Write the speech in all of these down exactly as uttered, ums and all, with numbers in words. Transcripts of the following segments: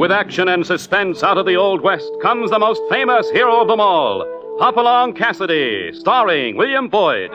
With action and suspense out of the Old West comes the most famous hero of them all, Hopalong Cassidy, starring William Boyd.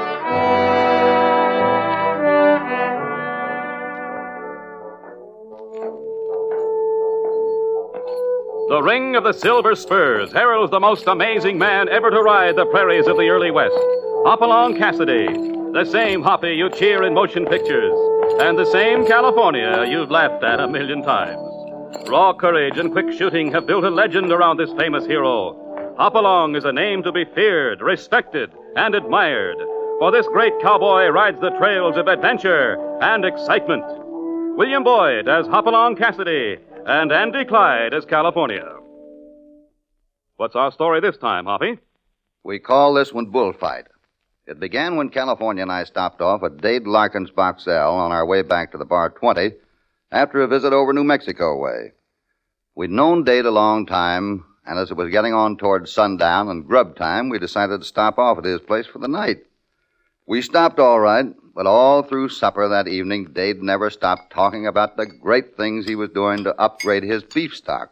The ring of the silver spurs heralds the most amazing man ever to ride the prairies of the early West, Hopalong Cassidy, the same Hoppy you cheer in motion pictures, and the same California you've laughed at a million times. Raw courage and quick shooting have built a legend around this famous hero. Hopalong is a name to be feared, respected, and admired, for this great cowboy rides the trails of adventure and excitement. William Boyd as Hopalong Cassidy, and Andy Clyde as California. What's our story this time, Hoppy? We call this one Bullfight. It began when California and I stopped off at Dade Larkin's Box L on our way back to the Bar twenty after a visit over New Mexico way. We'd known Dade a long time, and as it was getting on toward sundown and grub time, we decided to stop off at his place for the night. We stopped all right, but all through supper that evening, Dade never stopped talking about the great things he was doing to upgrade his beef stock.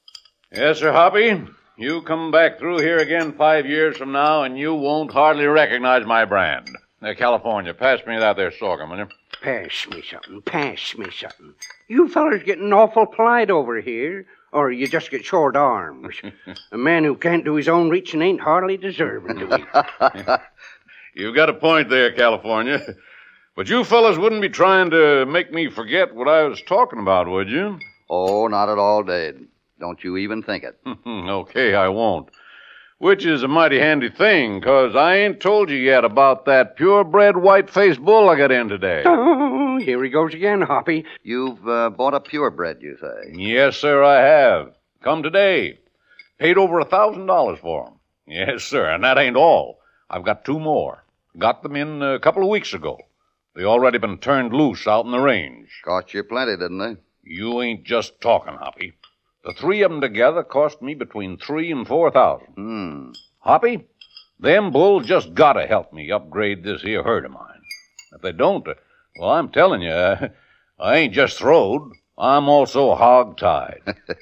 Yes, sir, Hoppy. You come back through here again five years from now, and you won't hardly recognize my brand. Uh, California, pass me that there sorghum, will you? Pass me something, pass me something. You fellers getting awful polite over here, or you just get short arms. A man who can't do his own reaching ain't hardly deserving to be. You've got a point there, California. But you fellas wouldn't be trying to make me forget what I was talking about, would you? Oh, not at all, Dade. Don't you even think it. Okay, I won't. Which is a mighty handy thing, 'cause I ain't told you yet about that purebred white-faced bull I got in today. Oh, here he goes again, Hoppy. You've uh, bought a purebred, you say? Yes, sir, I have. Come today. Paid over a thousand dollars for him. Yes, sir, and that ain't all. I've got two more. Got them in a couple of weeks ago. They already been turned loose out in the range. Cost you plenty, didn't they? You ain't just talking, Hoppy. The three of them together cost me between three and four thousand. Hmm. Hoppy, them bulls just gotta help me upgrade this here herd of mine. If they don't, uh, well, I'm telling you, uh, I ain't just throwed. I'm also hog-tied.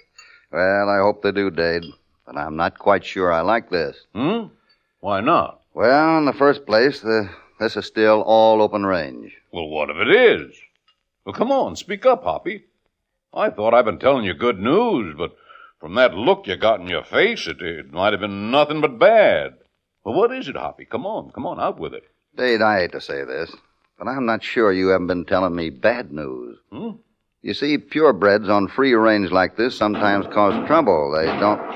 Well, I hope they do, Dade. But I'm not quite sure I like this. Hmm? Why not? Well, in the first place, the, this is still all open range. Well, what if it is? Well, come on, speak up, Hoppy. I thought I'd been telling you good news, but from that look you got in your face, it, it might have been nothing but bad. Well, what is it, Hoppy? Come on, come on, out with it. Dade, I hate to say this, but I'm not sure you haven't been telling me bad news. Hmm? You see, purebreds on free range like this sometimes cause trouble. They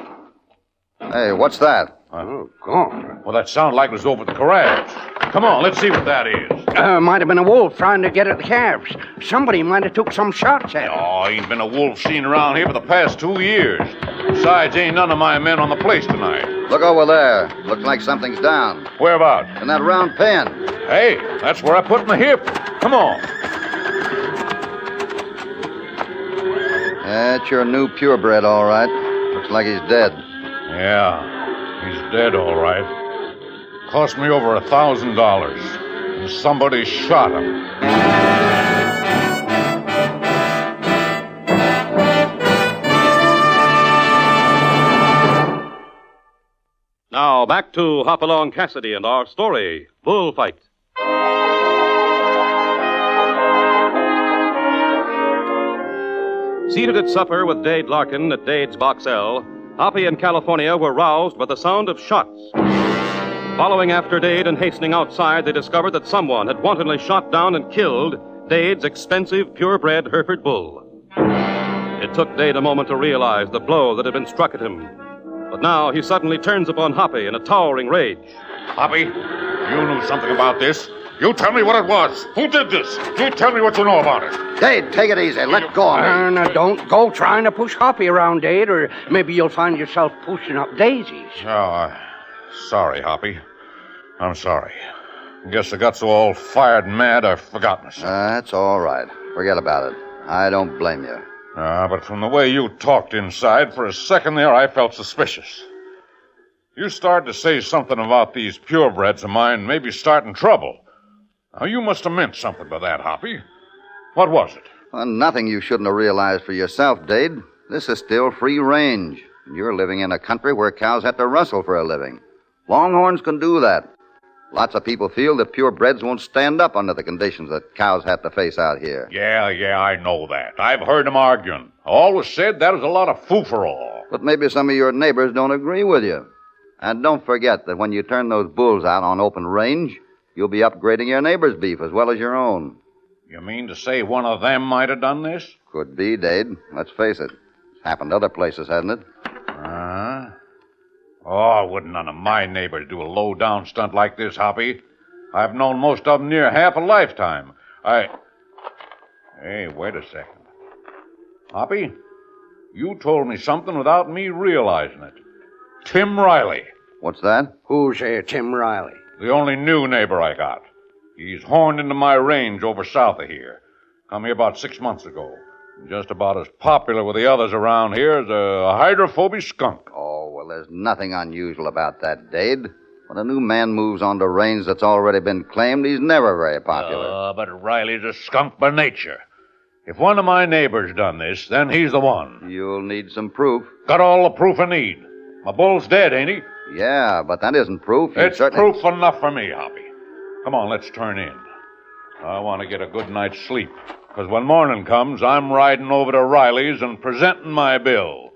don't... Hey, what's that? Oh, God. Well, that sounded like it was over at the corrals. Come on, let's see what that is. Uh, might have been a wolf trying to get at the calves. Somebody might have took some shots at him. Oh, ain't been a wolf seen around here for the past two years. Besides, ain't none of my men on the place tonight. Look over there. Looks like something's down. Where about? In that round pen. Hey, that's where I put my hip. Come on. That's your new purebred, all right. Looks like he's dead. Yeah, he's dead, all right. Cost me over a thousand dollars. And somebody shot him. Now, back to Hopalong Cassidy and our story, Bullfight. Seated at supper with Dade Larkin at Dade's Box L, Hoppy and California were roused by the sound of shots. Following after Dade and hastening outside, they discovered that someone had wantonly shot down and killed Dade's expensive purebred Hereford bull. It took Dade a moment to realize the blow that had been struck at him. But now he suddenly turns upon Hoppy in a towering rage. Hoppy, you knew something about this. You tell me what it was. Who did this? You tell me what you know about it. Dade, take it easy. Let go of me. Uh, now, don't go trying to push Hoppy around, Dade, or maybe you'll find yourself pushing up daisies. Oh, uh, sorry, Hoppy. I'm sorry. Guess I got so all fired and mad I forgot myself. Uh, that's all right. Forget about it. I don't blame you. Ah, uh, but from the way you talked inside, for a second there, I felt suspicious. You started to say something about these purebreds of mine maybe starting trouble. Now, you must have meant something by that, Hoppy. What was it? Well, nothing you shouldn't have realized for yourself, Dade. This is still free range. You're living in a country where cows have to rustle for a living. Longhorns can do that. Lots of people feel that purebreds won't stand up under the conditions that cows have to face out here. Yeah, yeah, I know that. I've heard them arguing. I always said that was a lot of foo-for-all. But maybe some of your neighbors don't agree with you. And don't forget that when you turn those bulls out on open range, you'll be upgrading your neighbor's beef as well as your own. You mean to say one of them might have done this? Could be, Dade. Let's face it. It's happened other places, hasn't it? Uh-huh. Oh, wouldn't none of my neighbors do a low-down stunt like this, Hoppy? I've known most of them near half a lifetime. I... Hey, wait a second. Hoppy, you told me something without me realizing it. Tim Riley. What's that? Who's uh, Tim Riley? The only new neighbor I got. He's horned into my range over south of here. Come here about six months ago. Just about as popular with the others around here as a hydrophobic skunk. Oh, well, there's nothing unusual about that, Dade. When a new man moves onto range that's already been claimed, he's never very popular. Uh, but Riley's a skunk by nature. If one of my neighbors done this, then he's the one. You'll need some proof. Got all the proof I need. My bull's dead, ain't he? Yeah, but that isn't proof. You It's certainly... proof enough for me, Hoppy. Come on, let's turn in. I want to get a good night's sleep. Because when morning comes, I'm riding over to Riley's and presenting my bill.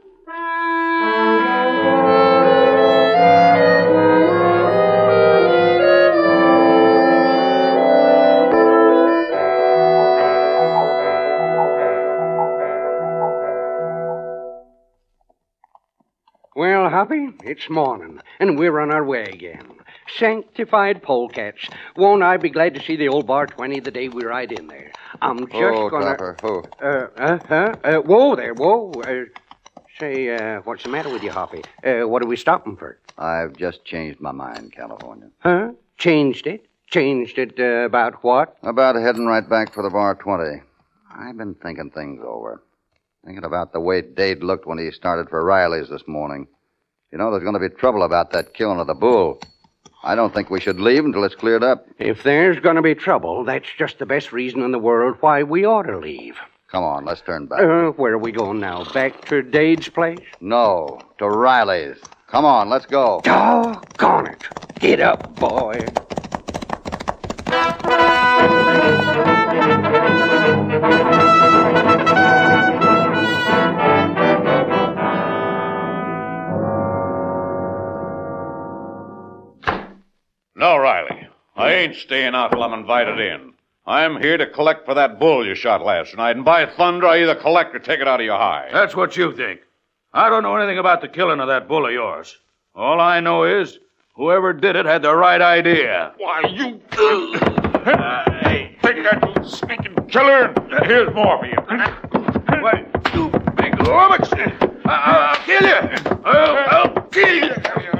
Well, Hoppy, it's morning, and we're on our way again. Sanctified polecats. Won't I be glad to see the old bar twenty the day we ride in there? I'm just Oh, gonna... Topper, oh. Uh, uh, huh? Uh, whoa there, whoa. Uh, say, uh, what's the matter with you, Hoppy? Uh, what are we stopping for? I've just changed my mind, California. Huh? Changed it? Changed it uh, about what? About heading right back for the bar twenty. I've been thinking things over. Thinking about the way Dade looked when he started for Riley's this morning. You know, there's going to be trouble about that killing of the bull. I don't think we should leave until it's cleared up. If there's going to be trouble, that's just the best reason in the world why we ought to leave. Come on, let's turn back. Uh, where are we going now? Back to Dade's place? No, to Riley's. Come on, let's go. Doggone it. Get up, boy. No, Riley. I ain't staying out till I'm invited in. I'm here to collect for that bull you shot last night, and by thunder, I either collect or take it out of your hide. That's what you think. I don't know anything about the killing of that bull of yours. All I know is whoever did it had the right idea. Why, you... Hey, take that, you sneaking killer, and here's more for you. Why, you big lummox! I'll kill you! I'll, I'll kill you!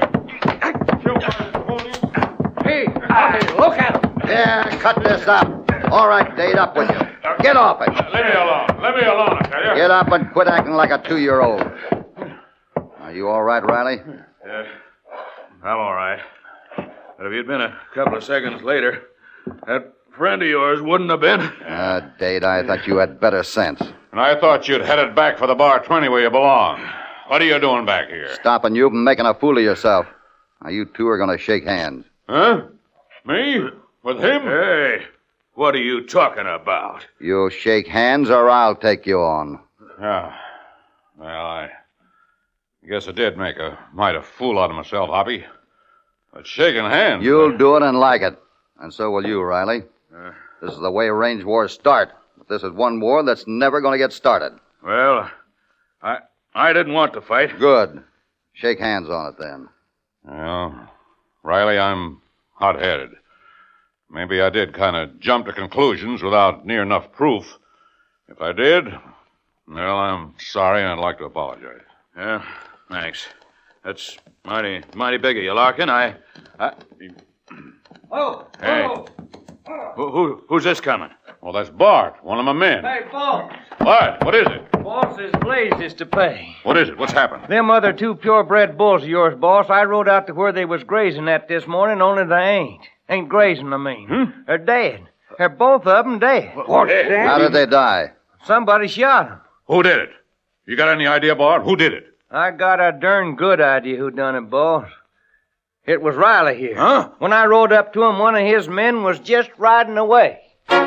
Hey, Hoppy, look at him. Yeah, cut this up. All right, Dade, up with you. Get off it. Let me alone. Let me alone, I tell you. Get up and quit acting like a two-year-old. Are you all right, Riley? Yeah, I'm all right. But if you'd been a couple of seconds later, that friend of yours wouldn't have been. Ah, uh, Dade, I thought you had better sense. And I thought you'd headed back for the bar twenty where you belong. What are you doing back here? Stopping you from making a fool of yourself. Now, you two are going to shake hands. Huh? Me? With him? Hey, what are you talking about? You'll shake hands or I'll take you on. Yeah. Well, I guess I did make a mighty fool out of myself, Hoppy. But shaking hands... You'll do it and like it. And so will you, Riley. Uh, This is the way range wars start. But this is one war that's never going to get started. well, I I didn't want to fight. Good. Shake hands on it, then. Well, Riley, I'm hot-headed. Maybe I did kind of jump to conclusions without near enough proof. If I did, well, I'm sorry and I'd like to apologize. Yeah, thanks. That's mighty mighty big of you, Larkin. I... I Oh, Hey. oh. who, who, who's this coming? Well, that's Bart, one of my men. Hey, boss. Bart, what is it? Boss, there's blazes to pay. What is it? What's happened? Them other two purebred bulls of yours, boss, I rode out to where they was grazing at this morning, only they ain't. Ain't grazing, I mean. Hmm? They're dead. They're both of them dead. What's that? How did they die? Somebody shot them. Who did it? You got any idea, Bart? Who did it? I got a darn good idea who done it, boss. It was Riley here. Huh? When I rode up to him, one of his men was just riding away.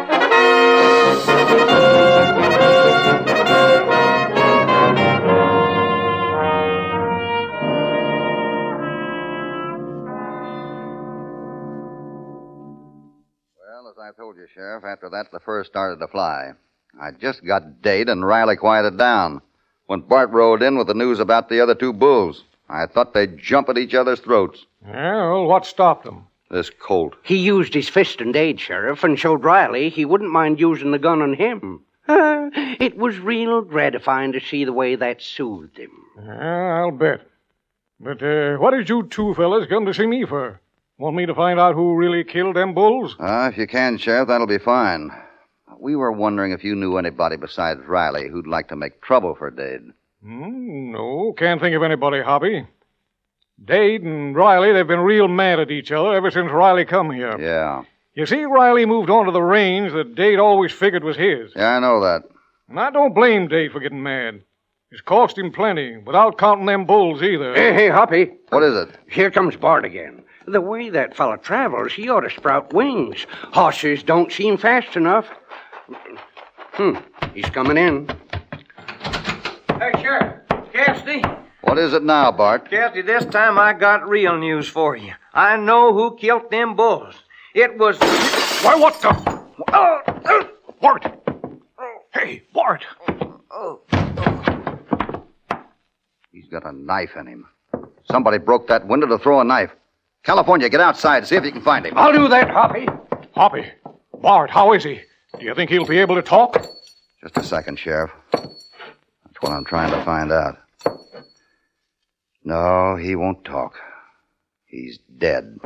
Well, as I told you, Sheriff, after that, the fur started to fly. I just got Dade and Riley quieted down when Bart rode in with the news about the other two bulls. I thought they'd jump at each other's throats. Yeah, well, what stopped them? This Colt. He used his fist and Dade, Sheriff, and showed Riley he wouldn't mind using the gun on him. Uh, it was real gratifying to see the way that soothed him. Yeah, I'll bet. But uh, what did you two fellas come to see me for? Want me to find out who really killed them bulls? Uh, if you can, Sheriff, that'll be fine. We were wondering if you knew anybody besides Riley who'd like to make trouble for Dade. Hmm, no, can't think of anybody, Hoppy. Dade and Riley, they've been real mad at each other ever since Riley come here. Yeah. You see, Riley moved on to the range that Dade always figured was his. Yeah, I know that. And I don't blame Dade for getting mad. It's cost him plenty, without counting them bulls either. Hey, hey, Hoppy. What is it? Here comes Bart again. The way that fella travels, he ought to sprout wings. Horses don't seem fast enough. Hmm, he's coming in. Hey, Sheriff. Cassidy. What is it now, Bart? Cassidy, this time I got real news for you. I know who killed them bulls. It was... Why, what the... Oh, oh. Bart! Hey, Bart! Oh. He's got a knife in him. Somebody broke that window to throw a knife. California, get outside. See if you can find him. I'll do that, Hoppy. Hoppy, Bart, how is he? Do you think he'll be able to talk? Just a second, Sheriff. That's what I'm trying to find out. No, he won't talk. He's dead.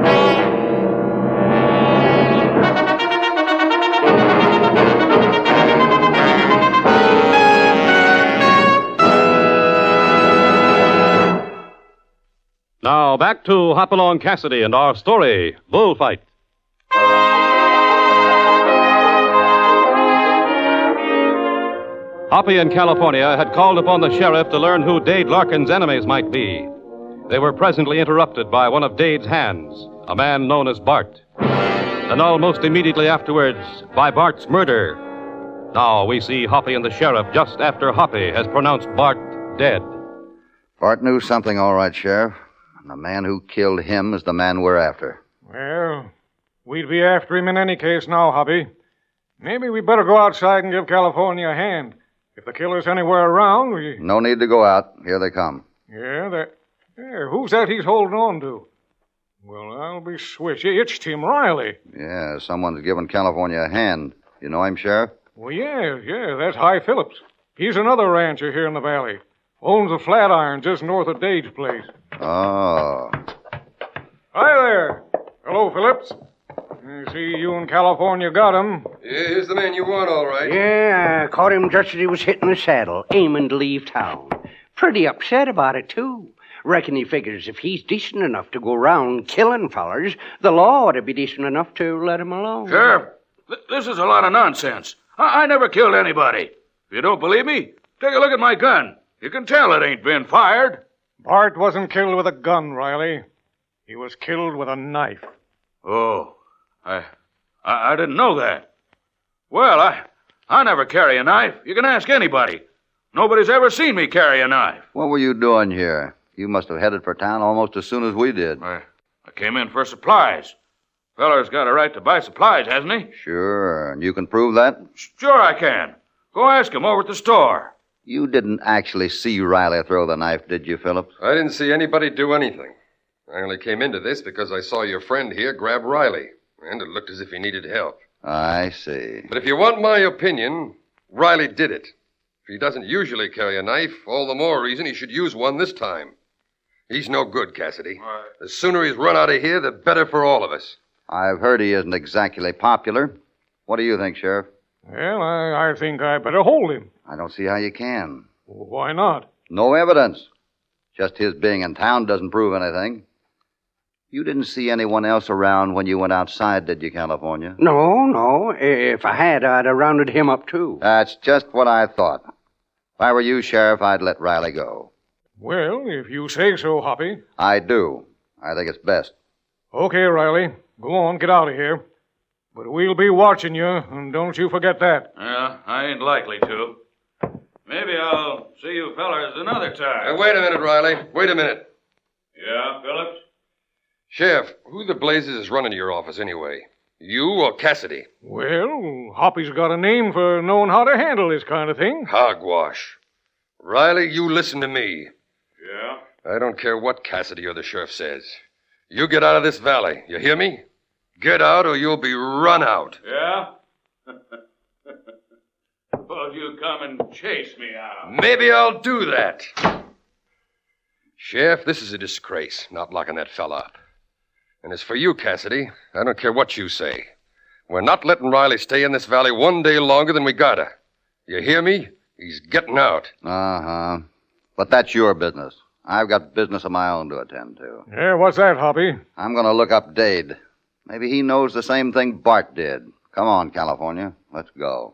Now, back to Hopalong Cassidy and our story, Bullfight. Hoppy in California had called upon the sheriff to learn who Dade Larkin's enemies might be. They were presently interrupted by one of Dade's hands, a man known as Bart. And almost immediately afterwards, by Bart's murder. Now we see Hoppy and the sheriff just after Hoppy has pronounced Bart dead. Bart knew something, all right, Sheriff. And the man who killed him is the man we're after. Well, we'd be after him in any case now, Hoppy. Maybe we better go outside and give California a hand. If the killer's anywhere around, we... No need to go out. Here they come. Yeah, that... Yeah, who's that he's holding on to? Well, I'll be switched. It's Tim Riley. Yeah, someone's giving California a hand. You know him, Sheriff? Well, yeah, yeah, that's High Phillips. He's another rancher here in the valley. Owns a Flatiron just north of Dade's place. Oh. Hi there. Hello, Phillips. I see you and California got him. Yeah, here's the man you want, all right. Yeah, I caught him just as he was hitting the saddle, aiming to leave town. Pretty upset about it, too. Reckon he figures if he's decent enough to go around killing fellers, the law ought to be decent enough to let him alone. Sheriff, th- this is a lot of nonsense. I-, I never killed anybody. If you don't believe me, take a look at my gun. You can tell it ain't been fired. Bart wasn't killed with a gun, Riley. He was killed with a knife. Oh, I, I, I didn't know that. Well, I, I never carry a knife. You can ask anybody. Nobody's ever seen me carry a knife. What were you doing here? You must have headed for town almost as soon as we did. I, I came in for supplies. Feller's got a right to buy supplies, hasn't he? Sure, and you can prove that? Sure I can. Go ask him over at the store. You didn't actually see Riley throw the knife, did you, Phillips? I didn't see anybody do anything. I only came into this because I saw your friend here grab Riley, and it looked as if he needed help. I see. But if you want my opinion, Riley did it. If he doesn't usually carry a knife, all the more reason he should use one this time. He's no good, Cassidy. Right. The sooner he's run out of here, the better for all of us. I've heard he isn't exactly popular. What do you think, Sheriff? Well, I, I think I better hold him. I don't see how you can. Why not? No evidence. Just his being in town doesn't prove anything. You didn't see anyone else around when you went outside, did you, California? No, no. If I had, I'd have rounded him up, too. That's just what I thought. If I were you, Sheriff, I'd let Riley go. Well, if you say so, Hoppy. I do. I think it's best. Okay, Riley. Go on, get out of here. But we'll be watching you, and don't you forget that. Yeah, I ain't likely to. Maybe I'll see you fellers another time. Hey, wait a minute, Riley. Wait a minute. Yeah, Phillips? Sheriff, who the blazes is running your office anyway? You or Cassidy? Well, Hoppy's got a name for knowing how to handle this kind of thing. Hogwash. Riley, you listen to me. Yeah? I don't care what Cassidy or the sheriff says. You get out of this valley. You hear me? Get out or you'll be run out. Yeah? Suppose you come and chase me out. Maybe I'll do that. Sheriff, this is a disgrace, not locking that fella up. And as for you, Cassidy, I don't care what you say. We're not letting Riley stay in this valley one day longer than we gotta. You hear me? He's getting out. Uh-huh. But that's your business. I've got business of my own to attend to. Yeah, what's that, Hoppy? I'm going to look up Dade. Maybe he knows the same thing Bart did. Come on, California. Let's go.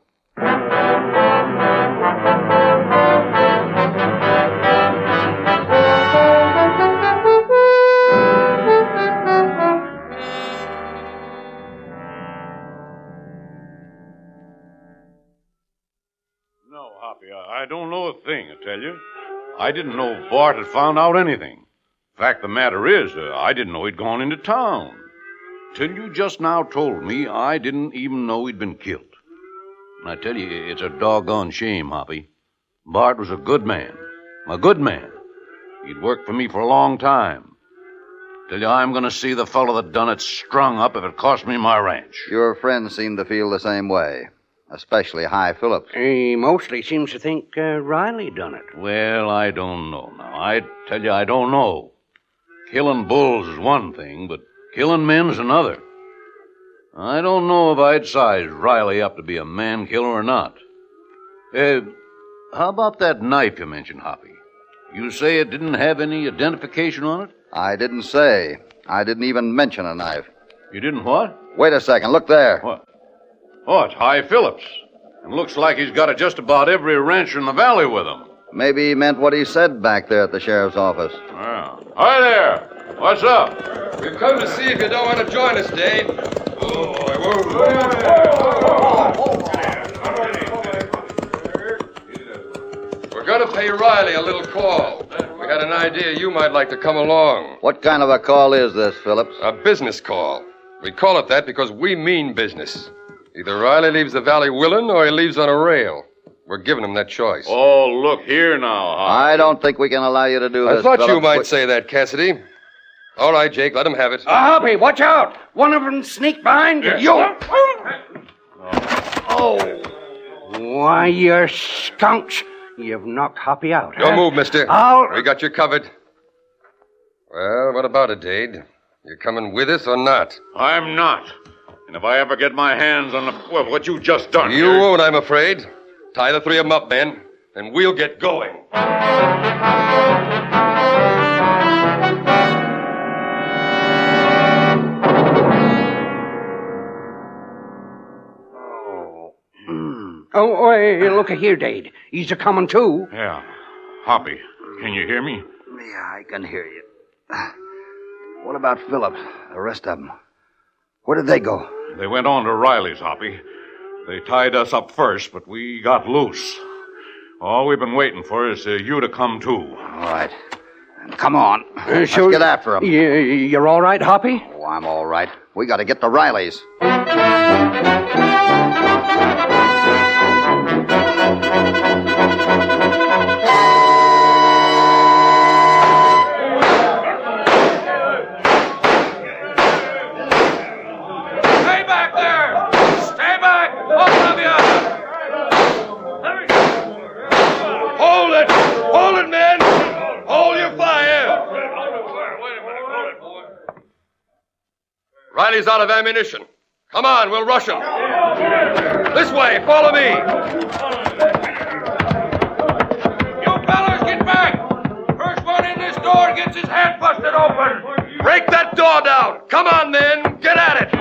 No, Hoppy, I I don't know a thing, I tell you. I didn't know Bart had found out anything. Fact of the matter is, uh, I didn't know he'd gone into town. Till you just now told me, I didn't even know he'd been killed. And I tell you, it's a doggone shame, Hoppy. Bart was a good man. A good man. He'd worked for me for a long time. Tell you, I'm going to see the fellow that done it strung up if it cost me my ranch. Your friends seem to feel the same way, especially High Phillips. He mostly seems to think uh, Riley done it. Well, I don't know now. I tell you, I don't know. Killing bulls is one thing, but killing men's another. I don't know if I'd size Riley up to be a man killer or not. Uh, how about that knife you mentioned, Hoppy? You say it didn't have any identification on it? I didn't say. I didn't even mention a knife. You didn't what? Wait a second. Look there. What? Oh, it's High Phillips. And looks like he's got just about every rancher in the valley with him. Maybe he meant what he said back there at the sheriff's office. Yeah. Hi there. What's up? We've come to see if you don't want to join us, Dade. Oh, boy. We're going to pay Riley a little call. We had an idea you might like to come along. What kind of a call is this, Phillips? A business call. We call it that because we mean business. Either Riley leaves the valley willing or he leaves on a rail. We're giving him that choice. Oh, look here now, Hoppy. I don't think we can allow you to do I this, thought you Phillips. might We- say that, Cassidy. All right, Jake, let him have it. Uh, Hoppy, watch out! One of them sneak behind you. You! Oh. Why, you skunks. You've knocked Hoppy out. Don't huh? move, mister. I'll... We got you covered. Well, what about it, Dade? You coming with us or not? I'm not. And if I ever get my hands on the, well, what you just done You here- won't, I'm afraid. Tie the three of them up, men, and we'll get going. Oh, hey, look here, Dade. He's a coming too. Yeah. Hoppy, can you hear me? Yeah, I can hear you. What about Phillips? The rest of them? Where did they go? They went on to Riley's, Hoppy. They tied us up first, but we got loose. All we've been waiting for is uh, you to come too. All right. Come on. Uh, Let's sure- get after them. You, you're all right, Hoppy? Oh, I'm all right. We got to get to Riley's. Stay back there! Stay back! Both of you! Hold it! Hold it, men! Hold your fire! Riley's out of ammunition. Come on, we'll rush him. This way, follow me. You fellas, get back! First one in this door gets his head busted open! Break that door down. Come on, men. Get at it.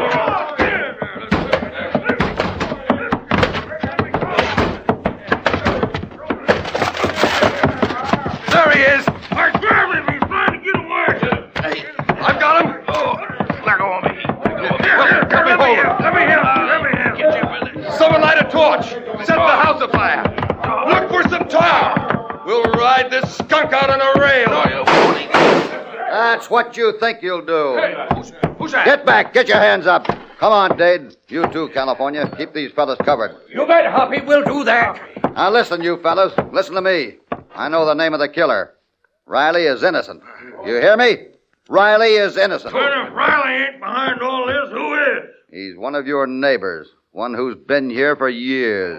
fire. Look for some tar. We'll ride this skunk out on a rail. That's what you think you'll do. Who's, who's that? Get back. Get your hands up. Come on, Dade. You too, California. Keep these fellas covered. You bet, Hoppy. We'll do that. Now listen, you fellas. Listen to me. I know the name of the killer. Riley is innocent. You hear me? Riley is innocent. But if Riley ain't behind all this, who is? He's one of your neighbors. One who's been here for years.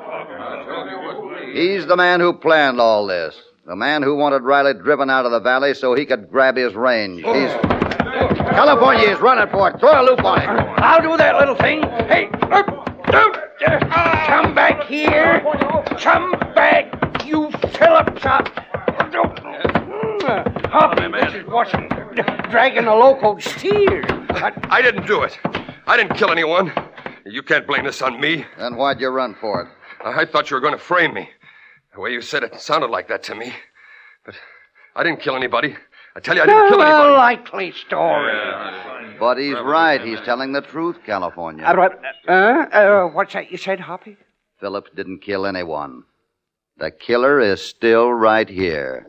He's the man who planned all this. The man who wanted Riley driven out of the valley so he could grab his range. He's... California is running for it. Throw a loop on him. I'll do that little thing. Hey, uh, uh, come back here. Come back, you Philip shot. Hoppy, this is what's dragging a local steer. I, I didn't do it. I didn't kill anyone. You can't blame this on me. Then why'd you run for it? I, I thought you were going to frame me. The way you said it sounded like that to me. But I didn't kill anybody. I tell you, I didn't kill A anybody. likely story. But he's right. He's telling the truth, California. Uh, uh, uh, what's that you said, Hoppy? Phillips didn't kill anyone. The killer is still right here.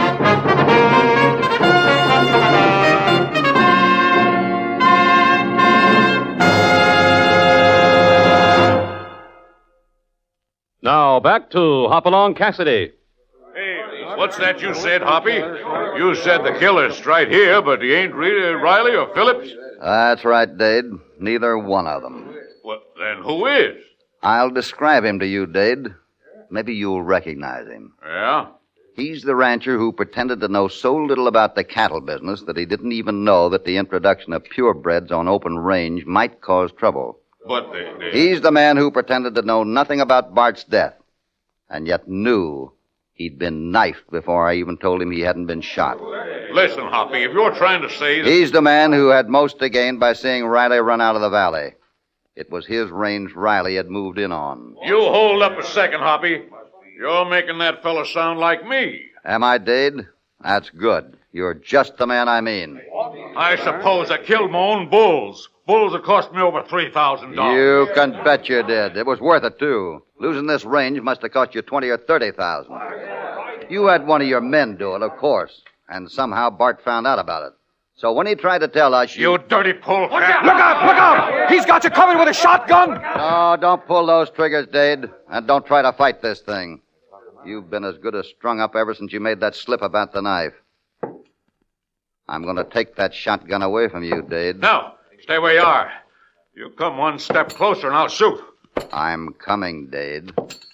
Now back to Hopalong Cassidy. What's that you said, Hoppy? You said the killer's right here, but he ain't really Riley or Phillips? That's right, Dade. Neither one of them. Well, then who is? I'll describe him to you, Dade. Maybe you'll recognize him. Yeah? He's the rancher who pretended to know so little about the cattle business that he didn't even know that the introduction of purebreds on open range might cause trouble. But they, they... He's the man who pretended to know nothing about Bart's death, and yet knew he'd been knifed before I even told him he hadn't been shot. Listen, Hoppy, if you're trying to say that... He's the man who had most to gain by seeing Riley run out of the valley. It was his range Riley had moved in on. You hold up a second, Hoppy. You're making that fella sound like me. Am I, Dade? That's good. You're just the man I mean. I suppose I killed my own bulls. Bulls that cost me over three thousand dollars. You can bet you did. It was worth it, too. Losing this range must have cost you twenty or thirty thousand. You had one of your men do it, of course, and somehow Bart found out about it. So when he tried to tell us, you... You dirty polecat. Look out! Look out! He's got you covered with a shotgun! No, don't pull those triggers, Dade, and don't try to fight this thing. You've been as good as strung up ever since you made that slip about the knife. I'm going to take that shotgun away from you, Dade. No, stay where you are. You come one step closer and I'll shoot. I'm coming, Dade.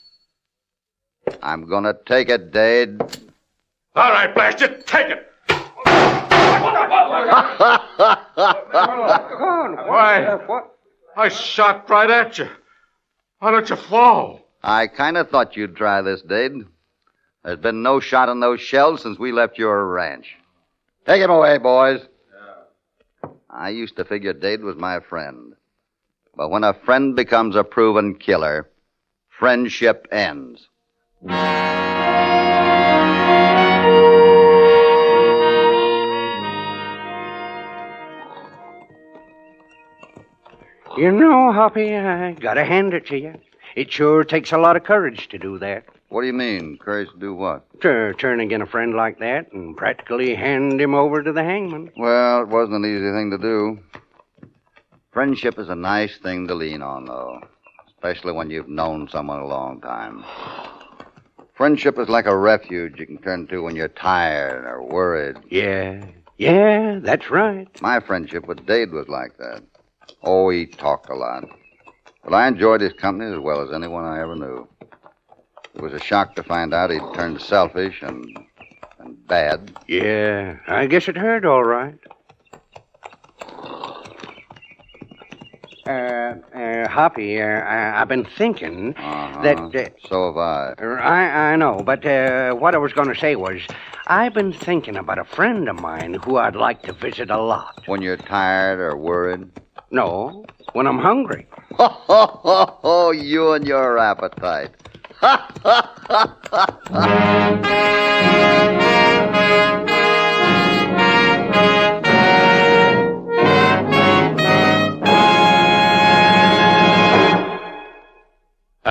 I'm going to take it, Dade. All right, blast you, take it. Why, I shot right at you. Why don't you fall? I kind of thought you'd try this, Dade. There's been no shot in those shells since we left your ranch. Take him away, boys. I used to figure Dade was my friend. But when a friend becomes a proven killer, friendship ends. You know, Hoppy, I gotta hand it to you. It sure takes a lot of courage to do that. What do you mean? Courage to do what? To turn again a friend like that and practically hand him over to the hangman. Well, it wasn't an easy thing to do. Friendship is a nice thing to lean on, though, especially when you've known someone a long time. Friendship is like a refuge you can turn to when you're tired or worried. Yeah, yeah, that's right. My friendship with Dade was like that. Oh, he talked a lot. But I enjoyed his company as well as anyone I ever knew. It was a shock to find out he'd turned selfish and and bad. Yeah, I guess it hurt all right. Uh, uh, Hoppy, uh, I, I've been thinking Uh-huh. that... Uh, so have I. I, I know, but uh, what I was going to say was, I've been thinking about a friend of mine who I'd like to visit a lot. When you're tired or worried? No, when I'm hungry. Ho, ho, ho, ho, you and your appetite. Ha, ha, ha, ha, ha.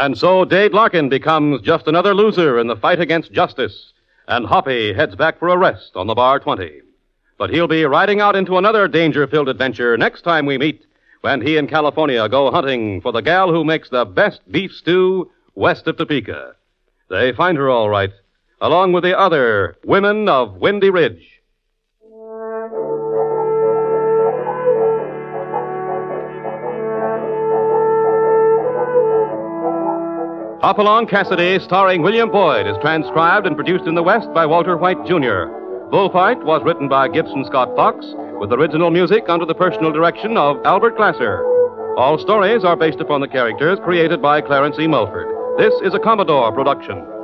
And so Dade Larkin becomes just another loser in the fight against justice, and Hoppy heads back for a rest on the Bar twenty. But he'll be riding out into another danger-filled adventure next time we meet, when he and California go hunting for the gal who makes the best beef stew west of Topeka. They find her all right, along with the other women of Windy Ridge. Hopalong Cassidy, starring William Boyd, is transcribed and produced in the West by Walter White, Junior Bullfight was written by Gibson Scott Fox, with original music under the personal direction of Albert Glasser. All stories are based upon the characters created by Clarence E. Mulford. This is a Commodore production.